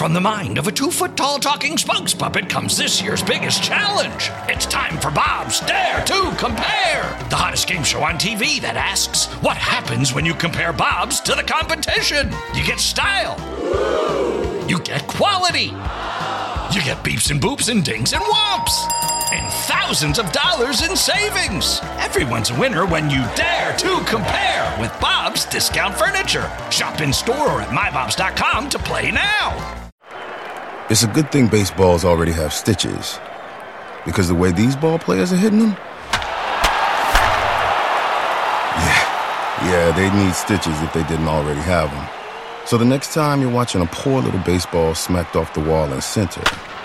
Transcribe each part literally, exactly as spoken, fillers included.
from the mind of a two-foot-tall talking spokes puppet comes this year's biggest challenge. It's time for Bob's Dare to Compare, the hottest game show on T V that asks, what happens when you compare Bob's to the competition? You get style. You get quality. You get beeps and boops and dings and whomps. And thousands of dollars in savings. Everyone's a winner when you dare to compare with Bob's Discount Furniture. Shop in store or at my bobs dot com to play now. It's a good thing baseballs already have stitches. Because the way these ball players are hitting them? Yeah, yeah, they need stitches if they didn't already have them. So the next time you're watching a poor little baseball smacked off the wall in center,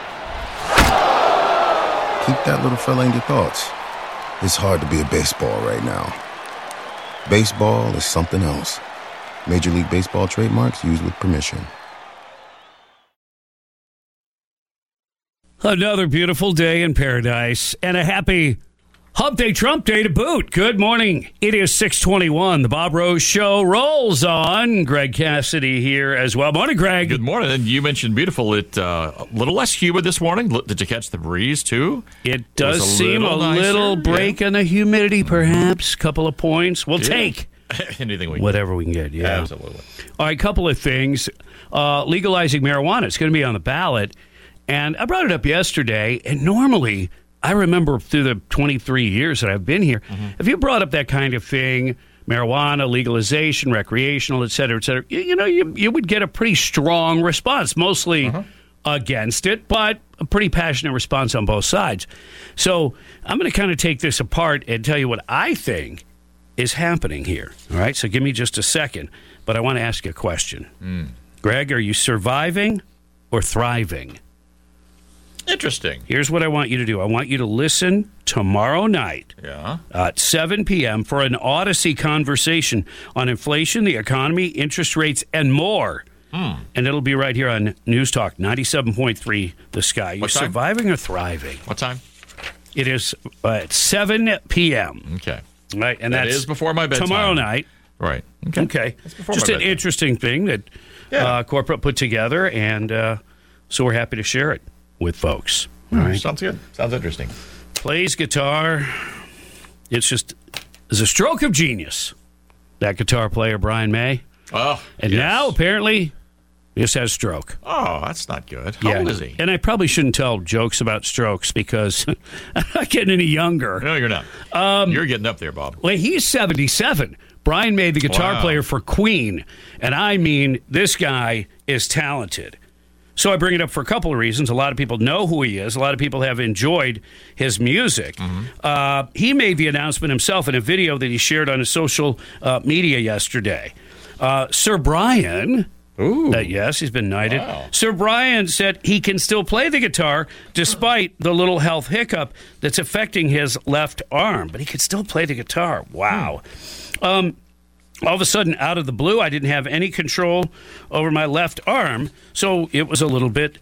keep that little fella in your thoughts. It's hard to be a baseball right now. Baseball is something else. Major League Baseball trademarks used with permission. Another beautiful day in paradise and a happy Hump Day Trump Day to boot. Good morning. It is six twenty-one. The Bob Rose Show rolls on. Greg Cassidy here as well. Morning, Greg. Good morning. And you mentioned beautiful. It uh, a little less humid this morning. Did you catch the breeze, too? It does it a seem little a little nicer. break yeah. in the humidity, perhaps. Couple of points. We'll yeah. take anything we can whatever we can get. Yeah, absolutely. All right, couple of things. Uh, legalizing marijuana. It's going to be on the ballot. And I brought it up yesterday, and normally, I remember through the twenty-three years that I've been here, mm-hmm. if you brought up that kind of thing, marijuana, legalization, recreational, et cetera, et cetera, you, you know, you, you would get a pretty strong response, mostly uh-huh. against it, but a pretty passionate response on both sides. So I'm going to kind of take this apart and tell you what I think is happening here. All right, so give me just a second, but I want to ask you a question. Mm. Greg, are you surviving or thriving? Interesting. Here's what I want you to do. I want you to listen tomorrow night yeah. at seven p.m. for an Odyssey conversation on inflation, the economy, interest rates, and more. Hmm. And it'll be right here on News Talk ninety-seven point three The Sky. You surviving or thriving? What time? It is uh, at seven p.m. Okay. Right, and that that's is before my bedtime. Tomorrow night. Right. Okay. Okay. That's before Just my an bedtime. interesting thing that Yeah. uh, corporate put together, and uh, so we're happy to share it with folks. All right. Sounds good. Sounds interesting. Plays guitar. It's just it's a stroke of genius. That guitar player, Brian May. Oh, and yes. now apparently just has stroke. Oh, that's not good. How yeah. old is he? And I probably shouldn't tell jokes about strokes because I'm not getting any younger. No, you're not. Um, you're getting up there, Bob. Well, he's seventy-seven. Brian May, the guitar Wow. player for Queen. And I mean, this guy is talented. So I bring it up for a couple of reasons. A lot of people know who he is. A lot of people have enjoyed his music. Mm-hmm. Uh, he made the announcement himself in a video that he shared on his social uh, media yesterday. Uh, Sir Brian, Ooh. Uh, yes, he's been knighted. Wow. Sir Brian said he can still play the guitar despite the little health hiccup that's affecting his left arm, but he could still play the guitar. Wow. Hmm. Um, all of a sudden, out of the blue, I didn't have any control over my left arm, so it was a little bit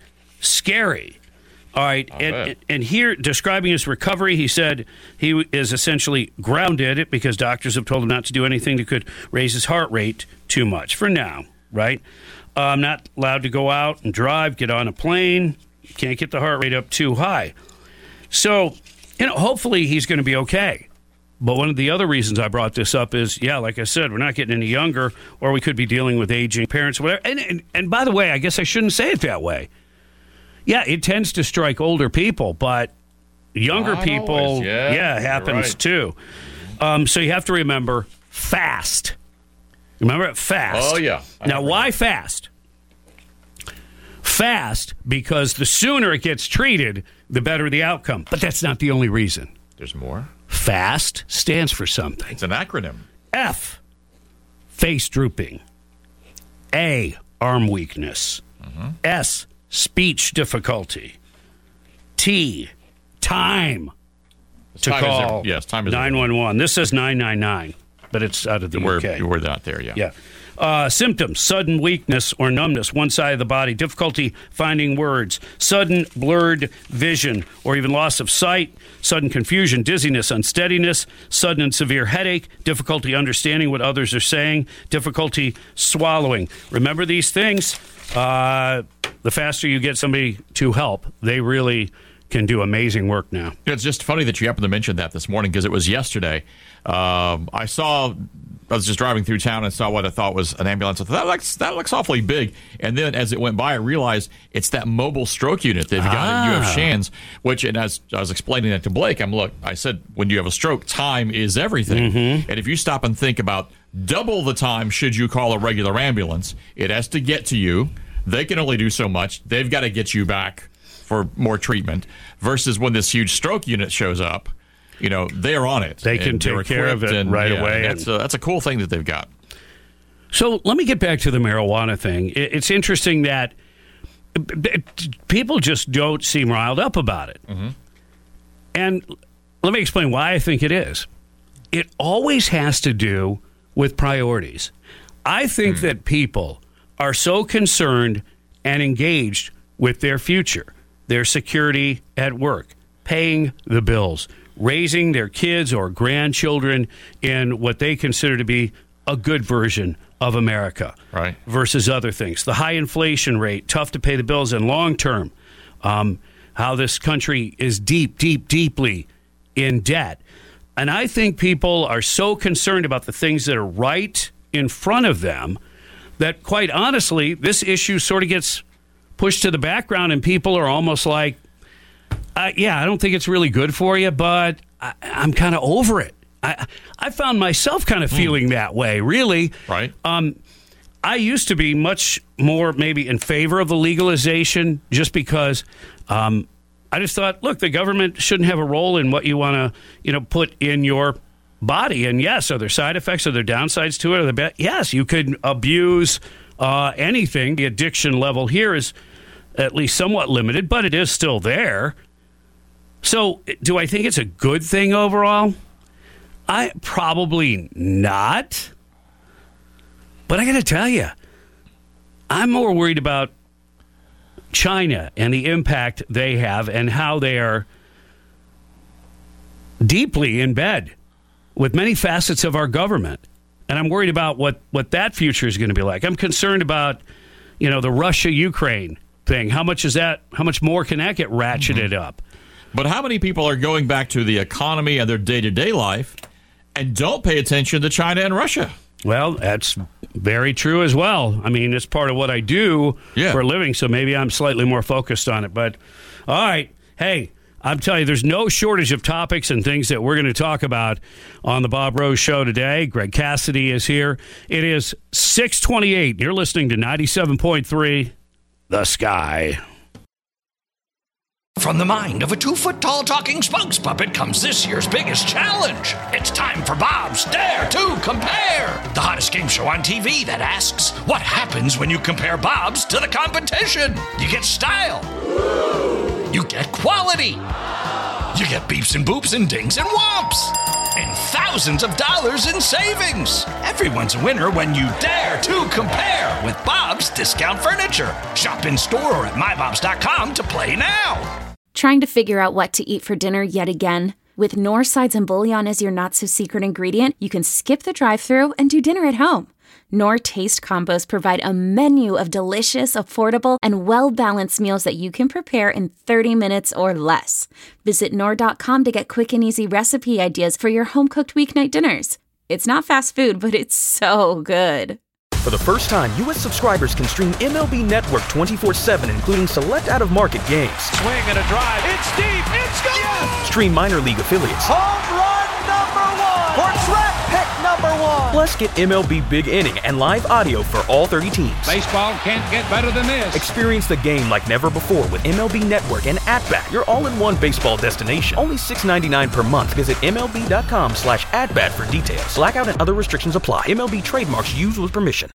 scary. All right, and, and here, describing his recovery, he said he is essentially grounded because doctors have told him not to do anything that could raise his heart rate too much for now, right? Uh, I'm not allowed to go out and drive, get on a plane, can't get the heart rate up too high. So, you know, hopefully he's going to be okay. But one of the other reasons I brought this up is, yeah, like I said, we're not getting any younger, or we could be dealing with aging parents, whatever. And, and, and by the way, I guess I shouldn't say it that way. Yeah, it tends to strike older people, but younger Not people, always. Yeah, yeah, happens right. too. Um, so you have to remember fast. Remember it fast. Oh, yeah. I Now, remember. why fast? Fast because the sooner it gets treated, the better the outcome. But that's not the only reason. There's more. FAST stands for something. It's an acronym. F, face drooping. A, arm weakness. Mm-hmm. S, speech difficulty. T, time to time call is there, yes, time is nine one one. This says nine nine nine, but it's out of the we're, U K. We're not there yet. Yeah. Uh, symptoms, sudden weakness or numbness, one side of the body, difficulty finding words, sudden blurred vision or even loss of sight, sudden confusion, dizziness, unsteadiness, sudden and severe headache, difficulty understanding what others are saying, difficulty swallowing. Remember these things, uh, the faster you get somebody to help, they really can do amazing work now. It's just funny that you happened to mention that this morning because it was yesterday. Um, I saw, I was just driving through town and saw what I thought was an ambulance. I thought, that looks, that looks awfully big. And then as it went by, I realized it's that mobile stroke unit they've got Ah. at U F Shands, which, and as I was explaining that to Blake, I'm look, I said, when you have a stroke, time is everything. Mm-hmm. And if you stop and think about double the time should you call a regular ambulance, it has to get to you. They can only do so much. They've got to get you back for more treatment versus when this huge stroke unit shows up, you know, they're on it. They can and take care of it and, right yeah, away. That's a, that's a cool thing that they've got. So let me get back to the marijuana thing. It- It's interesting that people just don't seem riled up about it. Mm-hmm. And let me explain why I think it is. It always has to do with priorities. I think Mm. that people are so concerned and engaged with their future, their security at work, paying the bills, raising their kids or grandchildren in what they consider to be a good version of America, Right. versus other things. The high inflation rate, tough to pay the bills, and long term, um, how this country is deep, deep, deeply in debt. And I think people are so concerned about the things that are right in front of them that, quite honestly, this issue sort of gets pushed to the background, and people are almost like, uh, yeah, I don't think it's really good for you, but I, I'm kind of over it. I, I found myself kind of feeling that way, really. Right. Um, I used to be much more maybe in favor of the legalization just because um, I just thought, look, the government shouldn't have a role in what you want to, you know, put in your body. And yes, are there side effects? Are there downsides to it? Are there be- yes, you could abuse uh, anything. The addiction level here is at least somewhat limited, but it is still there. So do I think it's a good thing overall? I probably not. But I got to tell you, I'm more worried about China and the impact they have and how they are deeply in bed with many facets of our government. And I'm worried about what, what that future is going to be like. I'm concerned about, you know, the Russia-Ukraine thing. How much is that? How much more can that get ratcheted mm-hmm. up? But how many people are going back to the economy and their day-to-day life and don't pay attention to China and Russia? Well, that's very true as well. I mean, it's part of what I do yeah. for a living, so maybe I'm slightly more focused on it. But, all right, hey, I'm telling you, there's no shortage of topics and things that we're going to talk about on the Bob Rose Show today. Greg Cassidy is here. It is six twenty-eight. You're listening to ninety-seven point three The Sky. From the mind of a two-foot-tall talking spokes puppet comes this year's biggest challenge. It's time for Bob's Dare to Compare, the hottest game show on T V that asks, what happens when you compare Bobs to the competition? You get style. You get quality. You get beeps and boops and dings and whomps. And thousands of dollars in savings. Everyone's a winner when you dare to compare with Bob's Discount Furniture. Shop in store or at my bobs dot com to play now. Trying to figure out what to eat for dinner yet again? With Knorr Sides and Bouillon as your not-so-secret ingredient, you can skip the drive-thru and do dinner at home. Knorr Taste Combos provide a menu of delicious, affordable, and well-balanced meals that you can prepare in thirty minutes or less. Visit Knorr dot com to get quick and easy recipe ideas for your home-cooked weeknight dinners. It's not fast food, but it's so good. For the first time, U S subscribers can stream M L B Network twenty-four seven, including select out-of-market games. Swing and a drive. It's deep. It's gone. Yes. Stream minor league affiliates. Home run number one. Or draft pick number one. Plus, get M L B Big Inning and live audio for all thirty teams. Baseball can't get better than this. Experience the game like never before with M L B Network and At-Bat, your all-in-one baseball destination. Only six ninety-nine per month. Visit M L B dot com slash at bat for details. Blackout and other restrictions apply. M L B trademarks used with permission.